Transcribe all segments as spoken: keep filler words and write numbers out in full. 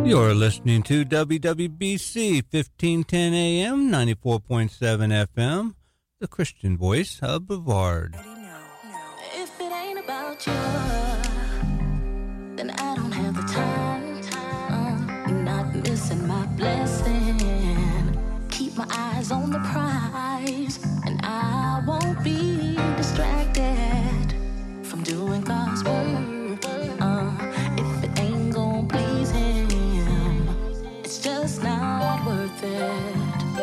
You're listening to W W B C fifteen ten A M, ninety-four point seven F M, the Christian voice of Brevard. If it ain't about you, then I don't have the time. Uh, you're not missing my blessing. Keep my eyes on the prize, and I won't be distracted from doing God's work. Uh, if it ain't gonna please Him, it's just not worth it.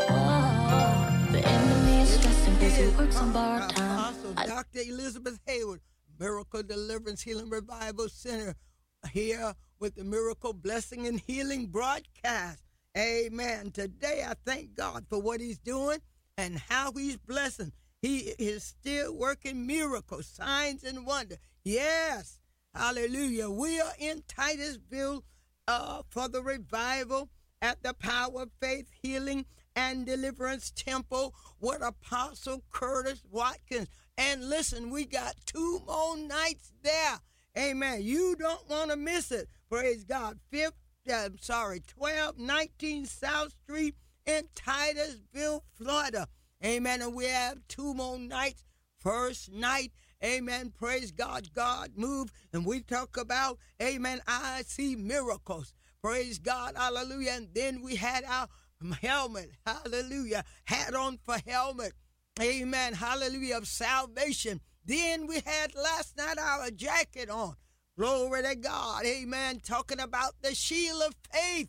Oh, the enemy is stressing because he works on borrowed time. I- Doctor Elizabeth Hayward, Miracle Deliverance Healing Revival Center, here with the Miracle Blessing and Healing broadcast. Amen. Today I thank God for what He's doing and how He's blessing. He is still working miracles, signs, and wonder. Yes. Hallelujah. We are in Titusville uh, for the revival at the Power of Faith Healing and Deliverance Temple with Apostle Curtis Watkins. And listen, we got two more nights there. Amen. You don't want to miss it. Praise God. Fifth, uh, sorry, twelve nineteen South Street in Titusville, Florida. Amen. And we have two more nights. First night, amen, praise God, God moved. And we talk about, amen, I see miracles. Praise God, hallelujah. And then we had our helmet, hallelujah, hat on for helmet, amen, hallelujah, of salvation. Then we had last night our jacket on. Glory to God, amen, talking about the shield of faith,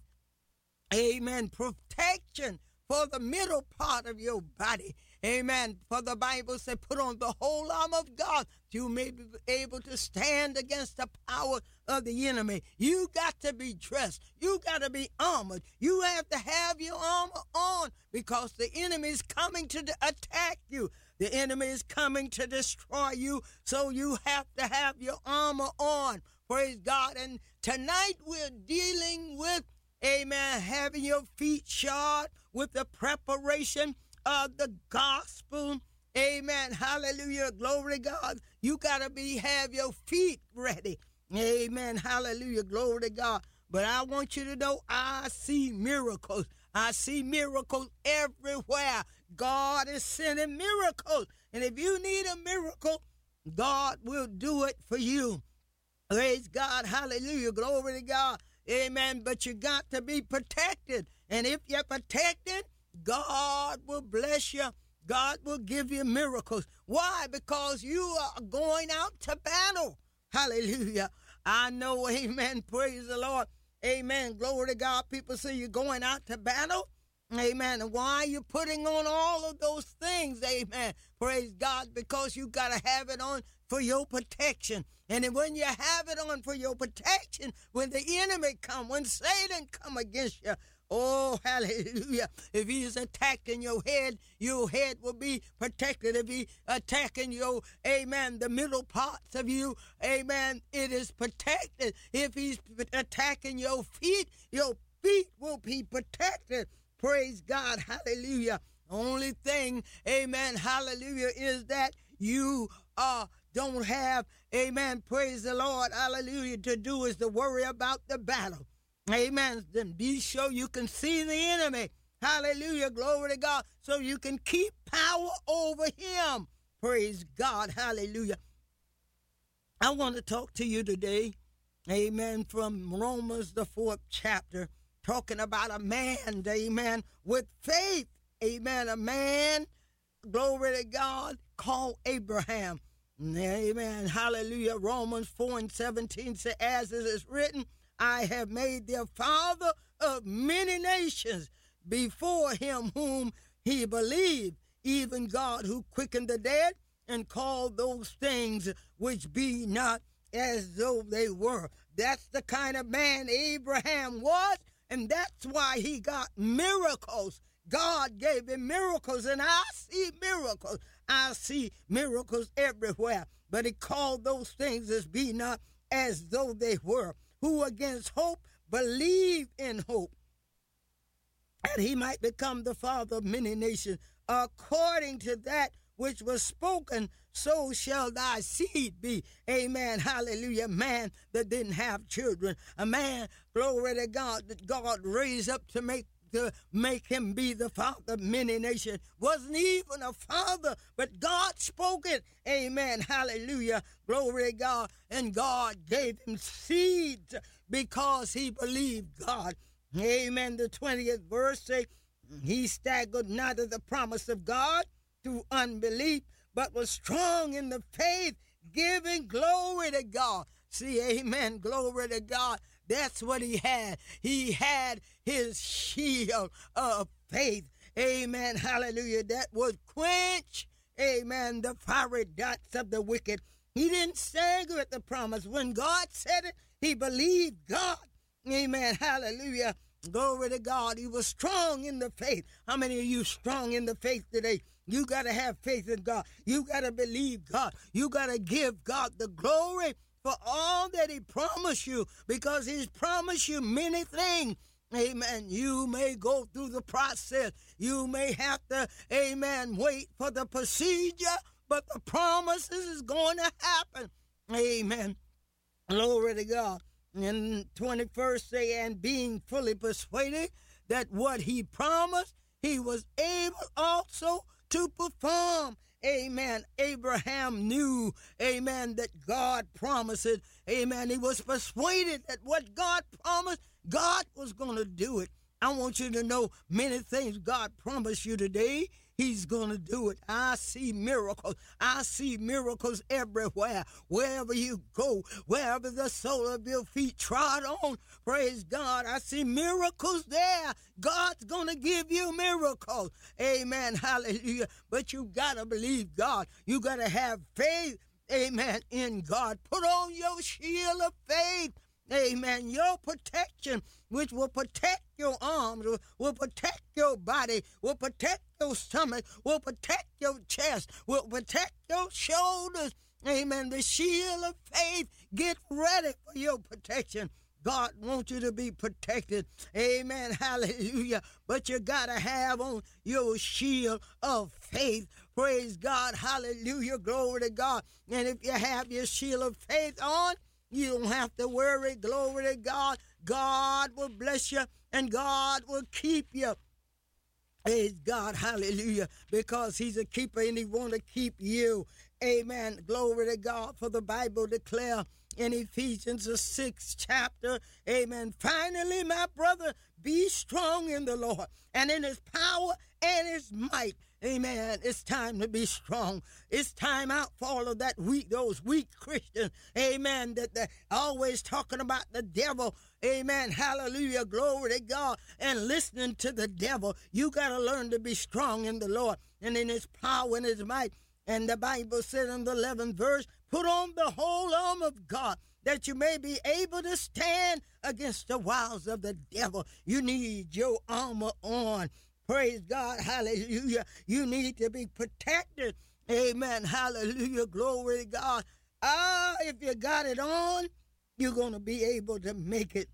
amen, protection for the middle part of your body. Amen. For the Bible said, put on the whole armor of God. You may be able to stand against the power of the enemy. You got to be dressed. You got to be armored. You have to have your armor on because the enemy is coming to attack you. The enemy is coming to destroy you. So you have to have your armor on. Praise God. And tonight we're dealing with, amen, having your feet shod with the preparation of the gospel. Amen. Hallelujah. Glory to God. You got to be, have your feet ready. Amen. Hallelujah. Glory to God. But I want you to know, I see miracles. I see miracles everywhere. God is sending miracles. And if you need a miracle, God will do it for you. Praise God. Hallelujah. Glory to God. Amen. But you got to be protected. And if you're protected, God will bless you. God will give you miracles. Why? Because you are going out to battle. Hallelujah. I know, amen. Praise the Lord. Amen. Glory to God. People say you're going out to battle. Amen. And why are you putting on all of those things? Amen. Praise God. Because you got to have it on for your protection. And then when you have it on for your protection, when the enemy come, when Satan come against you, oh, hallelujah. If he is attacking your head, your head will be protected. If he attacking your, amen, the middle parts of you, amen, it is protected. If he's attacking your feet, your feet will be protected. Praise God, hallelujah. Only thing, amen, hallelujah, is that you uh, don't have, amen, praise the Lord, hallelujah, to do is to worry about the battle. Amen. Then be sure you can see the enemy. Hallelujah. Glory to God. So you can keep power over him. Praise God. Hallelujah. I want to talk to you today. Amen. From Romans, the fourth chapter, talking about a man, amen, with faith. Amen. A man, glory to God, called Abraham. Amen. Hallelujah. Romans four and seventeen says, as it is written, I have made thee a father of many nations before him whom he believed, even God who quickened the dead and called those things which be not as though they were. That's the kind of man Abraham was, and that's why he got miracles. God gave him miracles, and I see miracles. I see miracles everywhere. But he called those things as be not as though they were, who against hope believed in hope, and he might become the father of many nations, according to that which was spoken, so shall thy seed be. Amen. Hallelujah. Man that didn't have children. A man, glory to God, that God raised up to make to make him be the father of many nations. Wasn't even a father, but God spoke it. Amen. Hallelujah. Glory to God. And God gave him seed because he believed God. Amen. The twentieth verse say, he staggered not at the promise of God through unbelief, but was strong in the faith, giving glory to God. See, amen, glory to God. That's what he had. He had his shield of faith. Amen, hallelujah. That would quench, amen, the fiery darts of the wicked. He didn't stagger at the promise. When God said it, he believed God. Amen, hallelujah. Glory to God. He was strong in the faith. How many of you strong in the faith today? You got to have faith in God. You got to believe God. You got to give God the glory for all that he promised you, because he's promised you many things. Amen. You may go through the process. You may have to, amen, wait for the procedure, but the promises is going to happen. Amen. Glory to God. And twenty-first say, and being fully persuaded that what he promised, he was able also to perform. Amen. Abraham knew, amen, that God promised it. Amen. He was persuaded that what God promised, God was going to do it. I want you to know many things God promised you today. He's going to do it. I see miracles. I see miracles everywhere. Wherever you go, wherever the sole of your feet trod on, praise God, I see miracles there. God's going to give you miracles. Amen. Hallelujah. But you got to believe God. You got to have faith, amen, in God. Put on your shield of faith. Amen. Your protection, which will protect your arms, will, will protect your body, will protect your stomach, will protect your chest, will protect your shoulders. Amen. The shield of faith. Get ready for your protection. God wants you to be protected. Amen. Hallelujah. But you got to have on your shield of faith. Praise God. Hallelujah. Glory to God. And if you have your shield of faith on, you don't have to worry. Glory to God. God will bless you and God will keep you. Praise God. Hallelujah. Because he's a keeper and he want to keep you. Amen. Glory to God. For the Bible declare in Ephesians the sixth chapter. Amen. Finally, my brother, be strong in the Lord and in his power and his might. Amen. It's time to be strong. It's time out for all of that weak, those weak Christians. Amen. That they're always talking about the devil. Amen. Hallelujah. Glory to God. And listening to the devil. You got to learn to be strong in the Lord and in his power and his might. And the Bible said in the eleventh verse, put on the whole armor of God, that you may be able to stand against the wiles of the devil. You need your armor on. Praise God. Hallelujah. You need to be protected. Amen. Hallelujah. Glory to God. Ah, if you got it on, you're going to be able to make it.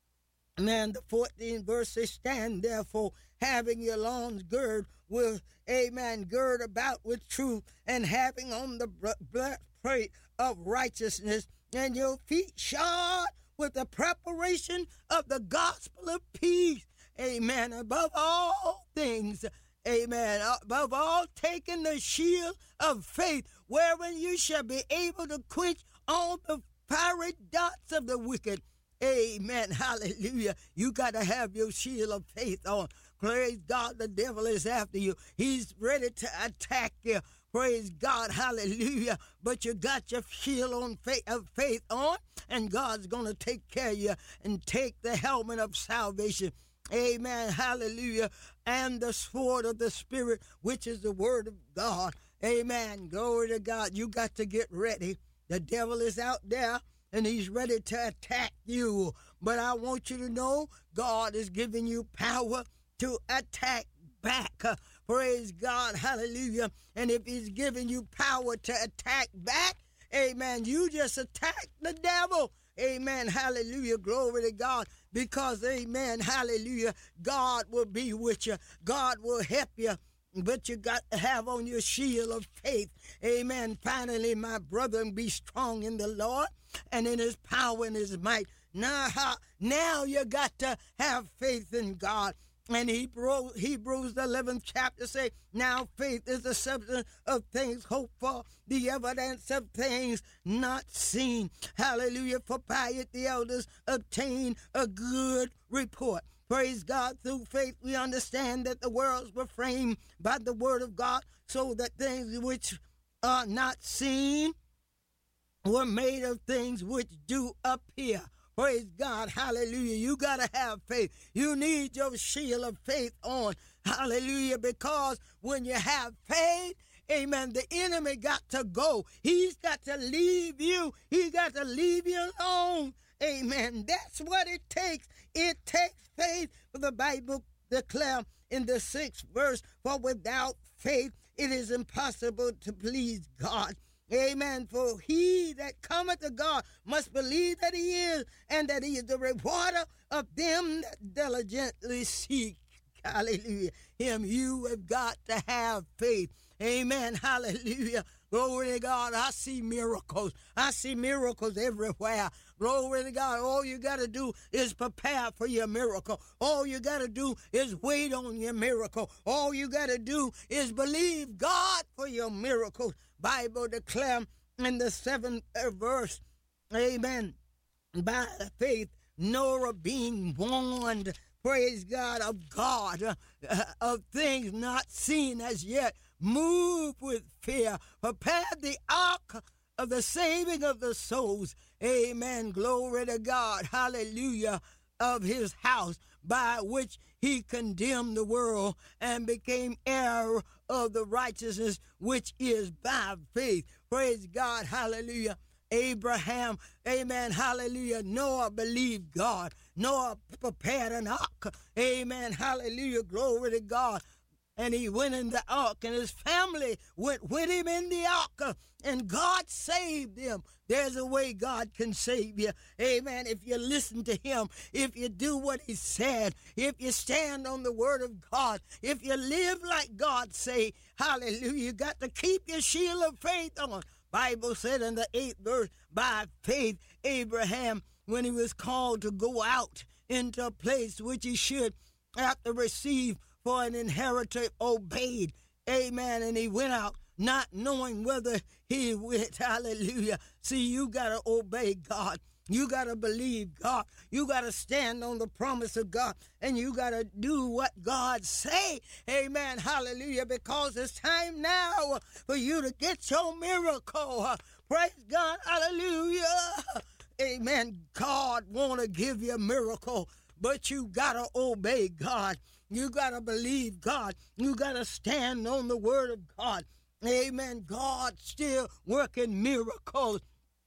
Man, the fourteenth verse says, stand therefore, having your loins girded with, amen, gird about with truth, and having on the breastplate of righteousness, and your feet shod with the preparation of the gospel of peace. Amen. Above all things, amen. Above all, taking the shield of faith, wherein you shall be able to quench all the fiery darts of the wicked. Amen. Hallelujah. You got to have your shield of faith on. Praise God. The devil is after you. He's ready to attack you. Praise God. Hallelujah. But you got your shield on faith, of faith on, and God's going to take care of you and take the helmet of salvation. Amen. Hallelujah. And the sword of the Spirit, which is the word of God. Amen. Glory to God. You got to get ready. The devil is out there and he's ready to attack you. But I want you to know God is giving you power to attack back. Uh, praise God. Hallelujah. And if he's giving you power to attack back, amen, you just attack the devil. Amen. Hallelujah. Glory to God. Because, amen, hallelujah, God will be with you. God will help you. but you got to have on your shield of faith. Amen. Finally, my brethren, be strong in the Lord and in his power and his might. Now, now you got to have faith in God. And Hebrew, Hebrews, the eleventh chapter say, now faith is the substance of things hoped for, the evidence of things not seen. Hallelujah. For by it the elders obtain a good report. Praise God. Through faith we understand that the worlds were framed by the word of God, so that things which are not seen were made of things which do appear. Praise God. Hallelujah. You got to have faith. You need your shield of faith on. Hallelujah. Because when you have faith, amen, the enemy got to go. He's got to leave you. He got to leave you alone. Amen. That's what it takes. It takes faith. For the Bible declares in the sixth verse, for without faith it is impossible to please God. Amen. For he that cometh to God must believe that he is, and that he is the rewarder of them that diligently seek. Hallelujah. Him. You have got to have faith. Amen. Hallelujah. Glory to God. I see miracles. I see miracles everywhere. Glory to God. All you got to do is prepare for your miracle. All you got to do is wait on your miracle. All you got to do is believe God for your miracles. Bible declare in the seventh verse, amen, by faith Noah being warned, praise God, of God, uh, of things not seen as yet, moved with fear, prepared the ark of the saving of the souls. Amen. Glory to God. Hallelujah. Of his house, by which he condemned the world and became heir of the righteousness which is by faith. Praise God. Hallelujah. Abraham, amen, hallelujah. Noah believed God. Noah prepared an ark. Amen, hallelujah. Glory to God. And he went in the ark, and his family went with him in the ark, and God saved them. There's a way God can save you. Amen. If you listen to him, if you do what he said, if you stand on the word of God, if you live like God say, hallelujah, you got to keep your shield of faith on. Bible said in the eighth verse, by faith, Abraham, when he was called to go out into a place which he should have to receive for an inheritor, obeyed. Amen. And he went out not knowing whether he went. Hallelujah. See, you got to obey God. You got to believe God. You got to stand on the promise of God. And you got to do what God say. Amen. Hallelujah. Because it's time now for you to get your miracle. Praise God. Hallelujah. Amen. God want to give you a miracle, but you got to obey God. You got to believe God. You got to stand on the word of God. Amen. God still working miracles.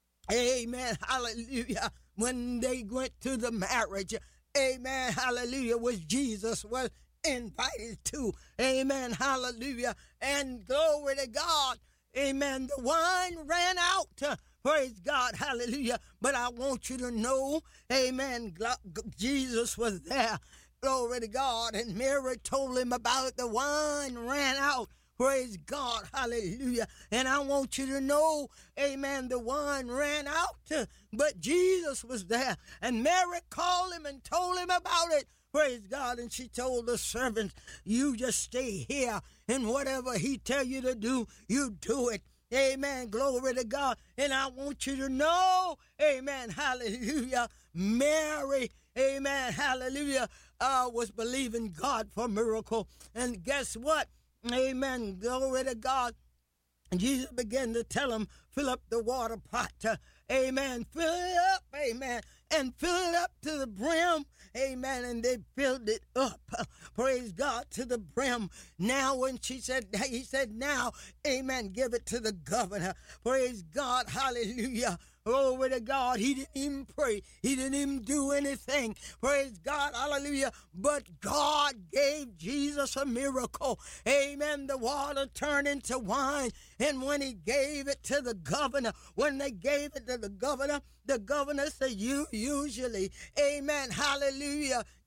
Amen. Hallelujah. When they went to the marriage, amen. Hallelujah. Was Jesus was invited to. Amen. Hallelujah. And glory to God. Amen. The wine ran out. Praise God. Hallelujah. But I want you to know, amen, Jesus was there. Glory to God. And Mary told him about it. The wine ran out. Praise God. Hallelujah. And I want you to know, amen, the wine ran out, but Jesus was there. And Mary called him and told him about it. Praise God. And she told the servants, you just stay here, and whatever he tell you to do, you do it. Amen. Glory to God. And I want you to know, amen, hallelujah, Mary, amen, hallelujah, uh, was believing God for a miracle. And guess what? Amen. Glory to God. And Jesus began to tell him, fill up the water pot. Uh, amen. Fill it up. Amen. And fill it up to the brim. Amen. And they filled it up. Uh, praise God, to the brim. Now when she said, he said, now, amen, give it to the governor. Praise God. Hallelujah. Glory to God. He didn't even pray. He didn't even do anything. Praise God. Hallelujah. But God gave Jesus a miracle. Amen. The water turned into wine. And when he gave it to the governor, when they gave it to the governor, the governor said, you usually, amen, hallelujah,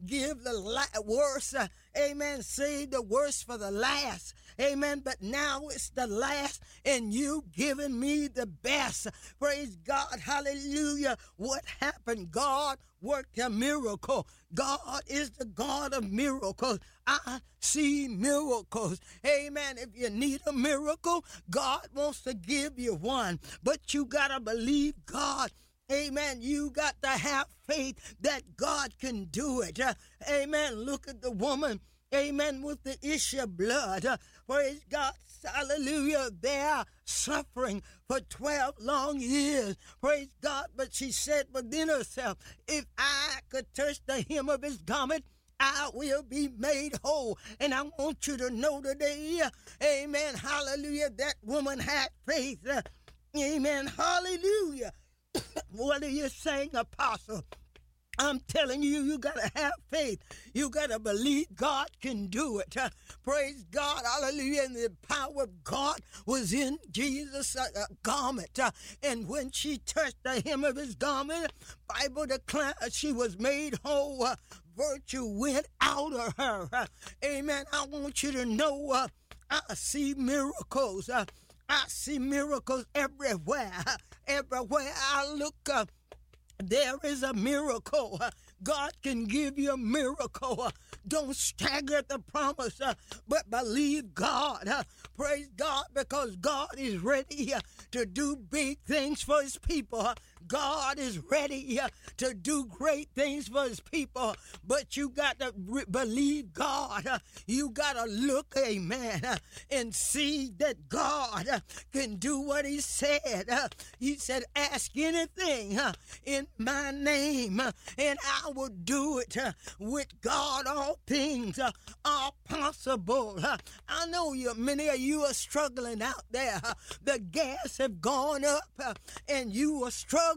give the la- worst, uh, amen, save the worst for the last, amen, but now it's the last, and you giving me the best. Praise God, hallelujah. What happened? God worked a miracle. God is the God of miracles. I see miracles. Amen. If you need a miracle, God wants to give you one, but you got to believe God. Amen. You got to have faith that God can do it. Uh, amen. Look at the woman. Amen. With the issue of blood. Uh, praise God. Hallelujah. They are suffering for twelve long years. Praise God. But she said within herself, if I could touch the hem of his garment, I will be made whole. And I want you to know today, uh, amen, hallelujah, that woman had faith. Uh, amen, hallelujah. What are you saying, Apostle? I'm telling you, you got to have faith. You got to believe God can do it. Uh, praise God. Hallelujah. And the power of God was in Jesus' uh, uh, garment. Uh, and when she touched the hem of his garment, Bible declares she was made whole. Uh, virtue went out of her. Uh, amen. I want you to know uh, I see miracles. Uh, I see miracles everywhere. Uh, everywhere I look up. Uh, There is a miracle. God can give you a miracle. Don't stagger at the promise, but believe God. Praise God, because God is ready to do big things for his people. God is ready to do great things for his people, but you got to re- believe God. You got to look, amen, and see that God can do what he said. He said, ask anything in my name, and I will do it. With God, all things are possible. I know you, many of you are struggling out there. The gas have gone up, and you are struggling.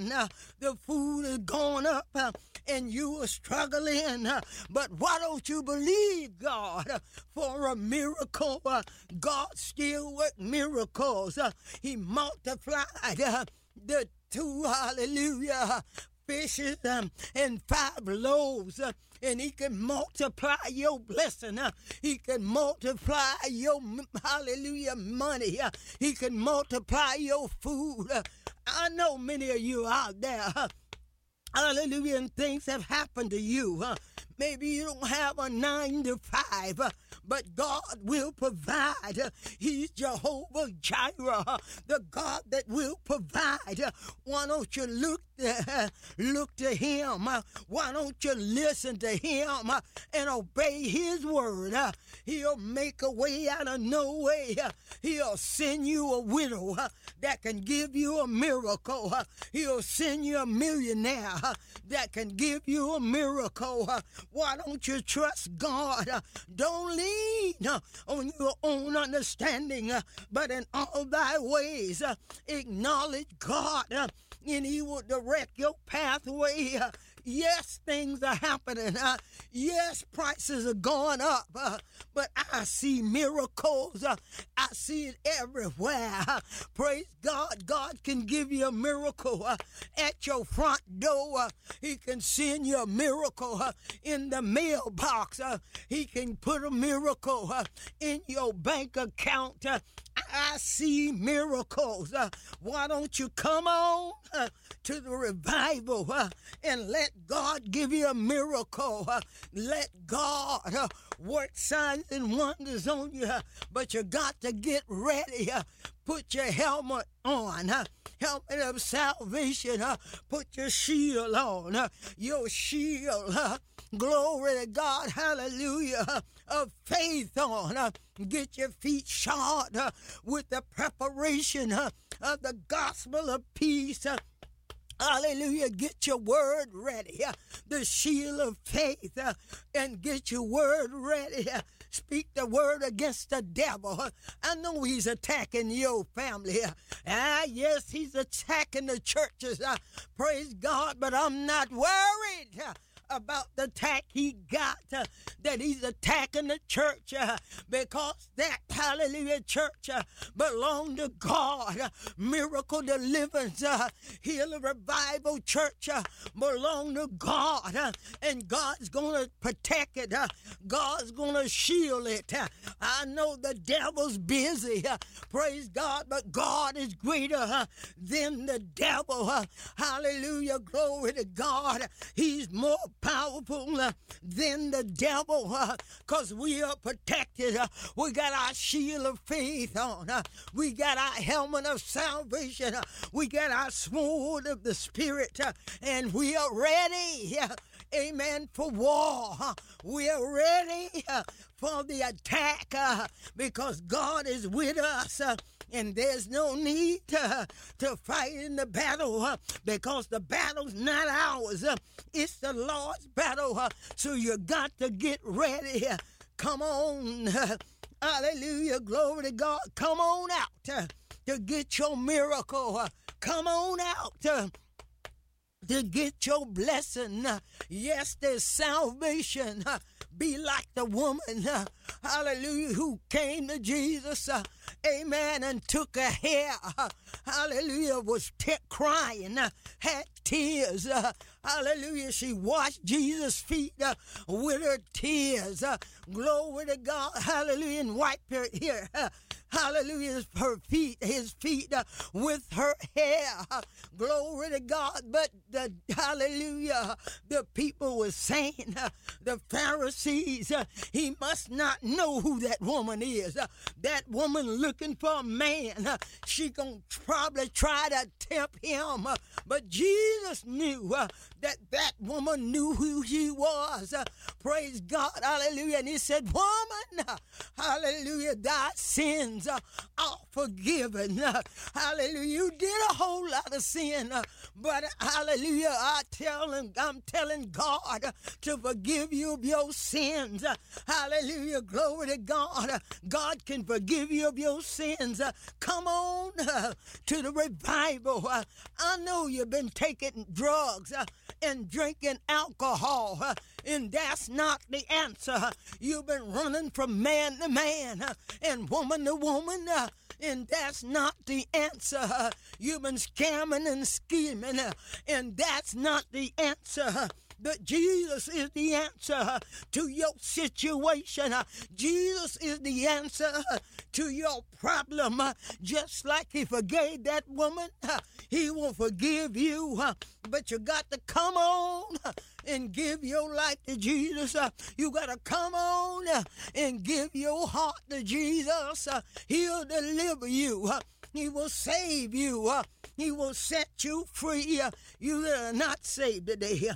The food has gone up, and you are struggling. But why don't you believe God for a miracle? God still works miracles. He multiplied the two, hallelujah, fishes um, and five loaves, uh, and he can multiply your blessing. Uh, he can multiply your, hallelujah, money. Uh, he can multiply your food. Uh, I know many of you out there, uh, hallelujah, and things have happened to you. Uh, maybe you don't have a nine to five, uh, but God will provide. Uh, he's Jehovah Jireh, uh, the God that will provide. Uh, why don't you look to, look to him? Uh, why don't you listen to him uh, and obey his word? Uh, he'll make a way out of no way. Uh, he'll send you a widow uh, that can give you a miracle. Uh, he'll send you a millionaire uh, that can give you a miracle. Uh, why don't you trust God? Uh, don't lean uh, on your own understanding, uh, but in all thy ways uh, acknowledge God, uh, and he will direct your pathway. Uh, yes, things are happening. Uh, yes, prices are going up, uh, but I see miracles. Uh, I see it everywhere. Uh, praise God. God can give you a miracle uh, at your front door. Uh, he can send you a miracle uh, in the mailbox. Uh, he can put a miracle uh, in your bank account. Uh, I see miracles. Uh, why don't you come on uh, to the revival uh, and let God give you a miracle? Uh, let God uh, work signs and wonders on you. Uh, but you got to get ready. Uh, put your helmet on. Uh, helmet of salvation. Uh, put your shield on. Uh, your shield. Uh, glory to God. Hallelujah. Uh, of faith on. Uh, get your feet shod uh, with the preparation uh, of the gospel of peace. Uh, Hallelujah. Get your word ready. Uh, the shield of faith. Uh, and get your word ready. Uh, speak the word against the devil. Uh, I know he's attacking your family. Uh, ah, yes, he's attacking the churches. Uh, praise God, but I'm not worried. Uh, about the attack he got, uh, that he's attacking the church uh, because that, hallelujah, church uh, belong to God. Uh, miracle deliverance, uh, healing, revival church uh, belong to God, uh, and God's going to protect it. Uh, God's going to shield it. Uh, I know the devil's busy, uh, praise God, but God is greater uh, than the devil. Uh, hallelujah, glory to God. He's more powerful uh, than the devil because uh, we are protected. Uh, we got our shield of faith on. Uh, we got our helmet of salvation. Uh, we got our sword of the Spirit, uh, and we are ready. Uh, amen, for war. Uh, we are ready uh, for the attack uh, because God is with us. Uh, And there's no need to, to fight in the battle uh, because the battle's not ours. Uh, it's the Lord's battle. Uh, so you got to get ready. Uh, come on. Uh, hallelujah. Glory to God. Come on out uh, to get your miracle. Uh, come on out. Uh, to get your blessing. Uh, yes, there's salvation. Uh, be like the woman, uh, hallelujah, who came to Jesus, uh, amen, and took a hair, uh, hallelujah, was t- crying, uh, had tears, uh, hallelujah, she washed Jesus' feet uh, with her tears, uh, glory to God, hallelujah, and wiped her hair, uh, hallelujah, her feet, his feet uh, with her hair, uh, glory to God, but the, hallelujah, the people were saying, uh, the Pharisees, uh, he must not know who that woman is, uh, that woman looking for a man, uh, she gonna probably try to tempt him, uh, but Jesus knew uh, that that woman knew who he was, uh, praise God, hallelujah, and he said, woman, uh, hallelujah, thy sins uh, are forgiven, uh, hallelujah, you did a whole lot of sin, uh, but uh, hallelujah, I tell him, I'm telling God uh, to forgive you of your sins, uh, hallelujah, glory to God, uh, God can forgive you of your sins, uh, come on uh, to the revival, uh, I know you've been taking drugs uh, and drinking alcohol, uh, and that's not the answer, you've been running from man to man uh, and woman to woman, uh, and that's not the answer. You've been scamming and scheming, uh, and that's not the answer. But Jesus is the answer to your situation. Jesus is the answer to your problem. Just like he forgave that woman, he will forgive you. But you got to come on and give your life to Jesus. You got to come on and give your heart to Jesus. He'll deliver you. He will save you. He will set you free. You are not saved today.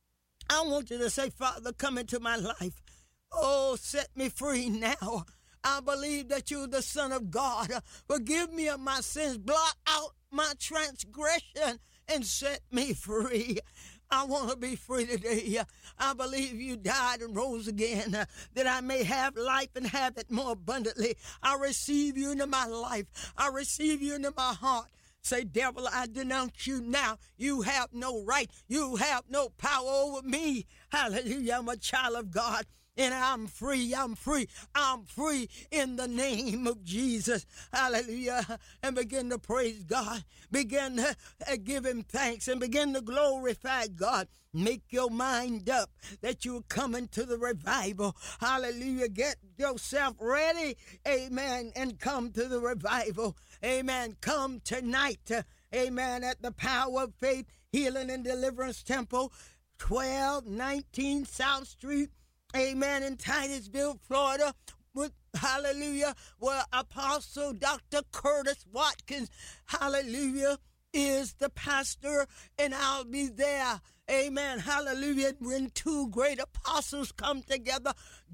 I want you to say, Father, come into my life. Oh, set me free now. I believe that you're the Son of God. Forgive me of my sins. Blot out my transgression and set me free. I want to be free today. I believe you died and rose again, uh, that I may have life and have it more abundantly. I receive you into my life. I receive you into my heart. Say, devil, I denounce you now. You have no right. You have no power over me. Hallelujah. I'm a child of God. And I'm free, I'm free, I'm free in the name of Jesus. Hallelujah. And begin to praise God. Begin to uh, give him thanks and begin to glorify God. Make your mind up that you're coming to the revival. Hallelujah. Get yourself ready. Amen. And come to the revival. Amen. Come tonight. Uh, amen. At the Power of Faith Healing and Deliverance Temple, twelve nineteen South Street. Amen, in Titusville, Florida, with, hallelujah, where Apostle Doctor Curtis Watkins, hallelujah, is the pastor, and I'll be there. Amen, hallelujah. When two great apostles come together,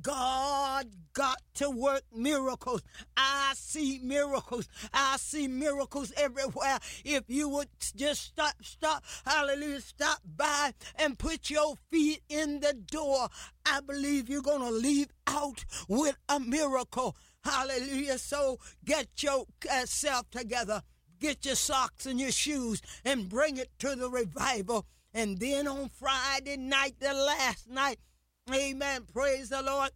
God got to work miracles. I see miracles. I see miracles everywhere. If you would just stop, stop, hallelujah, stop by and put your feet in the door, I believe you're going to leave out with a miracle. Hallelujah. So get yourself together. Get your socks and your shoes and bring it to the revival. And then on Friday night, the last night, amen, praise the Lord,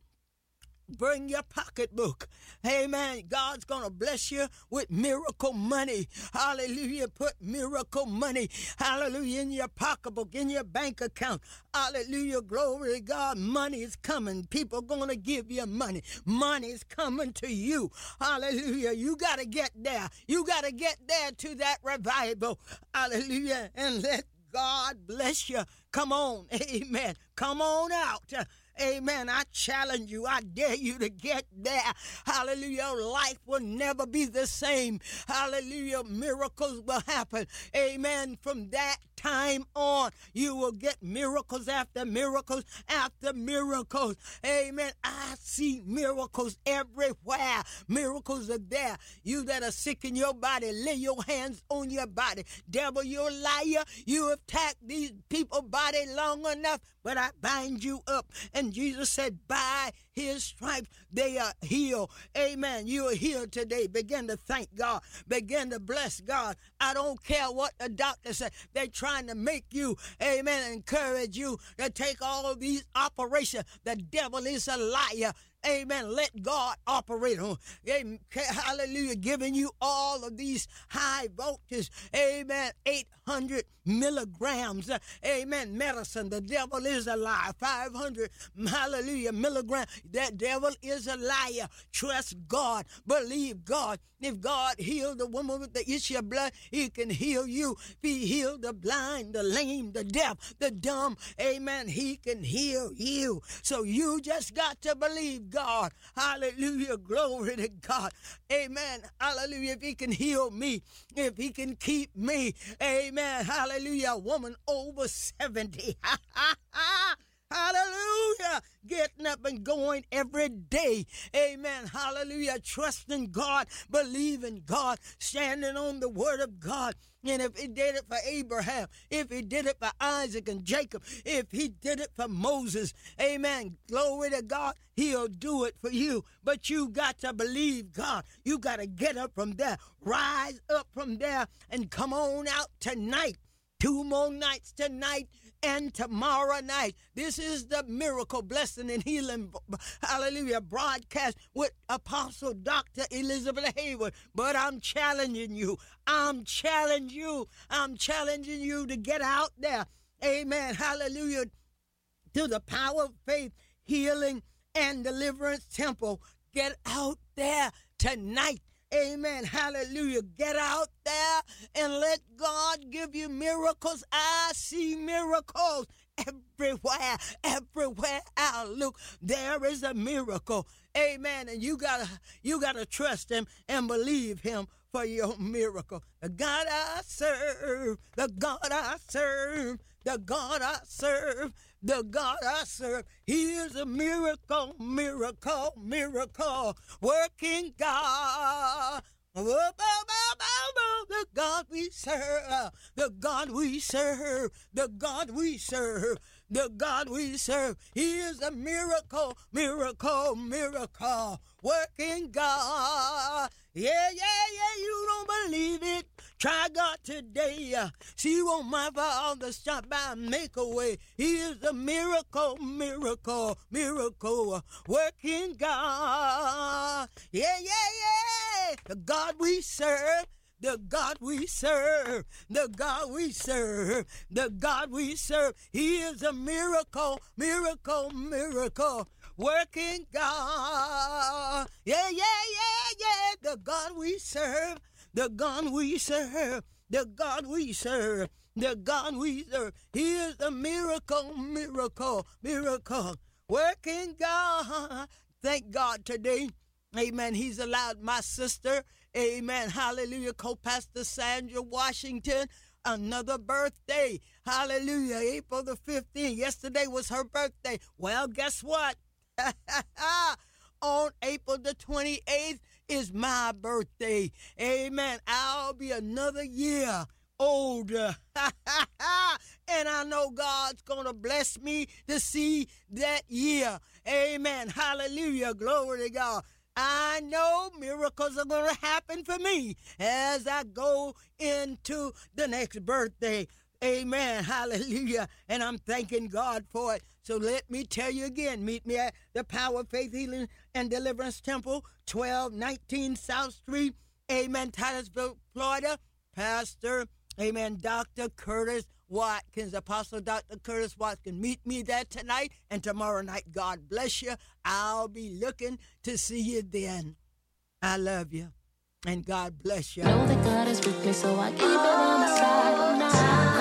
bring your pocketbook. Amen. God's going to bless you with miracle money. Hallelujah. Put miracle money. Hallelujah. In your pocketbook, in your bank account. Hallelujah. Glory to God. Money is coming. People are going to give you money. Money is coming to you. Hallelujah. You got to get there. You got to get there to that revival. Hallelujah. And let God bless you. Come on. Amen. Come on out. Amen. I challenge you. I dare you to get there. Hallelujah. Your life will never be the same. Hallelujah. Miracles will happen. Amen. From that time on, you will get miracles after miracles after miracles. Amen. I see miracles everywhere. Miracles are there. You that are sick in your body, lay your hands on your body. Devil, you're a liar. You have attacked these people's body long enough, but I bind you up. And Jesus said, by his stripes, they are healed. Amen. You are healed today. Begin to thank God. Begin to bless God. I don't care what the doctor said. They're trying to make you, amen, encourage you to take all of these operations. The devil is a liar. Amen. Let God operate on. Amen. Hallelujah. Giving you all of these high voltage. Amen. eight hundred milligrams. Amen. Medicine. The devil is a liar. five hundred. Hallelujah. Milligrams. That devil is a liar. Trust God. Believe God. If God healed the woman with the issue of blood, he can heal you. If he healed the blind, the lame, the deaf, the dumb, amen, he can heal you. So you just got to believe God. Hallelujah. Glory to God. Amen. Hallelujah. If he can heal me, if he can keep me, amen. Hallelujah. A woman over seventy. Hallelujah. Getting up and going every day. Amen. Hallelujah. Trusting God, believing God, standing on the word of God. And if he did it for Abraham, if he did it for Isaac and Jacob, if he did it for Moses, amen, glory to God, he'll do it for you. But you got to believe God. You got to get up from there, rise up from there, and come on out tonight. Two more nights tonight and tomorrow night. This is the Miracle Blessing and Healing, hallelujah, broadcast with Apostle Doctor Elizabeth Hayward. But I'm challenging you. I'm challenging you. I'm challenging you to get out there. Amen. Hallelujah. To the Power of Faith, Healing, and Deliverance Temple. Get out there tonight. Amen. Hallelujah. Get out there and let God give you miracles. I see miracles everywhere. Everywhere I look, there is a miracle. Amen. And you gotta, you gotta trust him and believe him for your miracle. The God I serve, the God I serve, the God I serve, the God I serve. He is a miracle, miracle, miracle, working God. The God we serve, the God we serve, the God we serve, the God we serve. He is a miracle, miracle, miracle, working God. Yeah, yeah, yeah, you don't believe it. Try God today. See, you won't mind for all the stop by and make a way. He is a miracle, miracle, miracle, working God. Yeah, yeah, yeah. The God we serve. The God we serve, the God we serve, the God we serve. He is a miracle, miracle, miracle, working God. Yeah, yeah, yeah, yeah. The God we serve, the God we serve, the God we serve, the God we serve. He is a miracle, miracle, miracle, working God. Thank God today. Amen. He's allowed my sister, amen, hallelujah, co-pastor Sandra Washington, another birthday. Hallelujah, April the fifteenth. Yesterday was her birthday. Well, guess what? On April the twenty-eighth is my birthday. Amen. I'll be another year older. And I know God's going to bless me to see that year. Amen. Hallelujah. Glory to God. I know miracles are going to happen for me as I go into the next birthday. Amen. Hallelujah. And I'm thanking God for it. So let me tell you again, meet me at the Power of Faith Healing and Deliverance Temple, twelve nineteen South Street, amen, Titusville, Florida. Pastor, amen, Doctor Curtis Watkins, Apostle Doctor Curtis Watkins. Meet me there tonight and tomorrow night. God bless you. I'll be looking to see you then. I love you. And God bless you. Know that God is with me, so I keep it on the side.